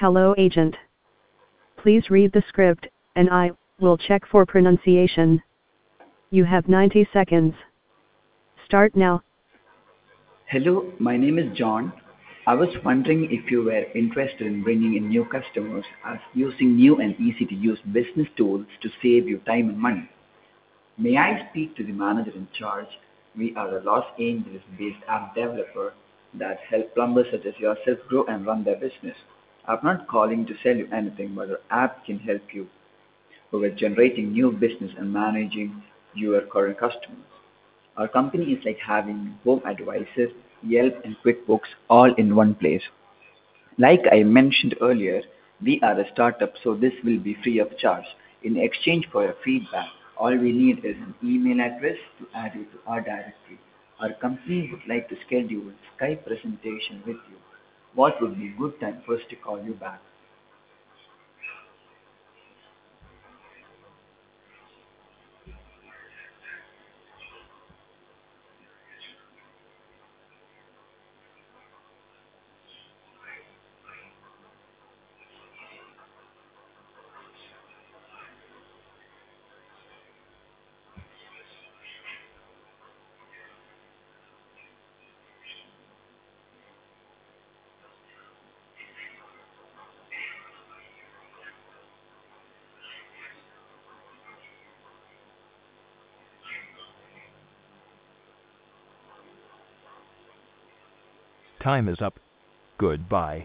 Hello agent. Please read the script, and I will check for pronunciation. You have 90 seconds. Start now. Hello, my name is John. I was wondering if you were interested in bringing in new customers as using new and easy to use business tools to save you time and money. May I speak to the manager in charge? We are a Los Angeles based app developer that help plumbers such as yourself grow and run their business. I'm not calling to sell you anything, but our app can help you with generating new business and managing your current customers. Our company is like having home advisors, Yelp, and QuickBooks all in one place. Like I mentioned earlier, we are a startup, so this will be free of charge. In exchange for your feedback, all we need is an email address to add you to our directory. Our company would like to schedule a Skype presentation with you. What would be a good time for us to call you back? Time is up. Goodbye.